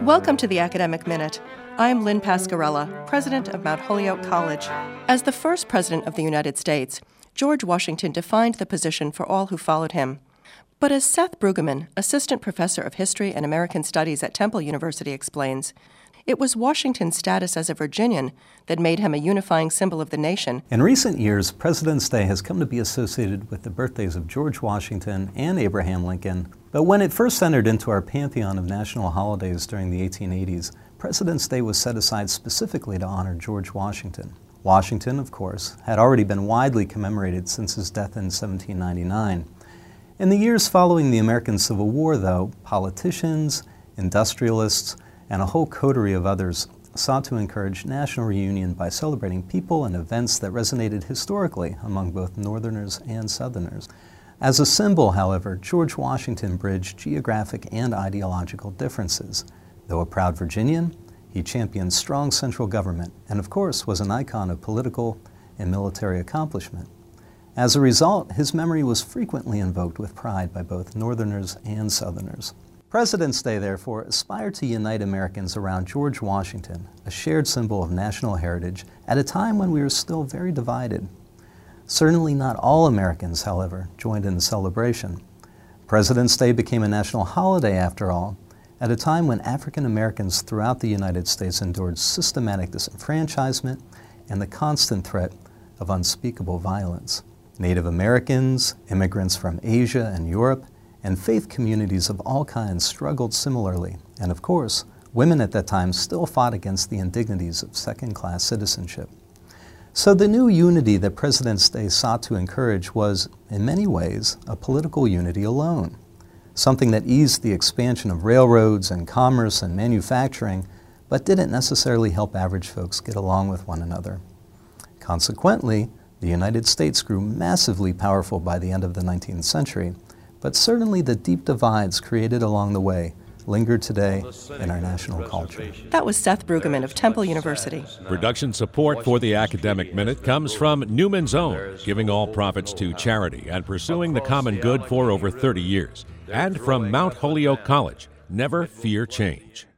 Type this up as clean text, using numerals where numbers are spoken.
Welcome to the Academic Minute. I'm Lynn Pasquarella, president of Mount Holyoke College. As the first president of the United States, George Washington defined the position for all who followed him. But as Seth Brueggemann, assistant professor of history and American studies at Temple University, explains, it was Washington's status as a Virginian that made him a unifying symbol of the nation. In recent years, President's Day has come to be associated with the birthdays of George Washington and Abraham Lincoln. But when it first entered into our pantheon of national holidays during the 1880s, President's Day was set aside specifically to honor George Washington. Washington, of course, had already been widely commemorated since his death in 1799. In the years following the American Civil War, though, politicians, industrialists, and a whole coterie of others sought to encourage national reunion by celebrating people and events that resonated historically among both Northerners and Southerners. As a symbol, however, George Washington bridged geographic and ideological differences. Though a proud Virginian, he championed strong central government and, of course, was an icon of political and military accomplishment. As a result, his memory was frequently invoked with pride by both Northerners and Southerners. President's Day, therefore, aspired to unite Americans around George Washington, a shared symbol of national heritage at a time when we were still very divided. Certainly not all Americans, however, joined in the celebration. President's Day became a national holiday, after all, at a time when African Americans throughout the United States endured systematic disenfranchisement and the constant threat of unspeakable violence. Native Americans, immigrants from Asia and Europe, and faith communities of all kinds struggled similarly, and of course, women at that time still fought against the indignities of second-class citizenship. So the new unity that President's Day sought to encourage was, in many ways, a political unity alone, something that eased the expansion of railroads and commerce and manufacturing, but didn't necessarily help average folks get along with one another. Consequently, the United States grew massively powerful by the end of the 19th century, but certainly the deep divides created along the way linger today in our national culture. That was Seth Brueggemann of Temple University. Production support for the Academic Minute comes from Newman's Own, giving all profits to charity and pursuing the common good for over 30 years. And from Mount Holyoke College, never fear change.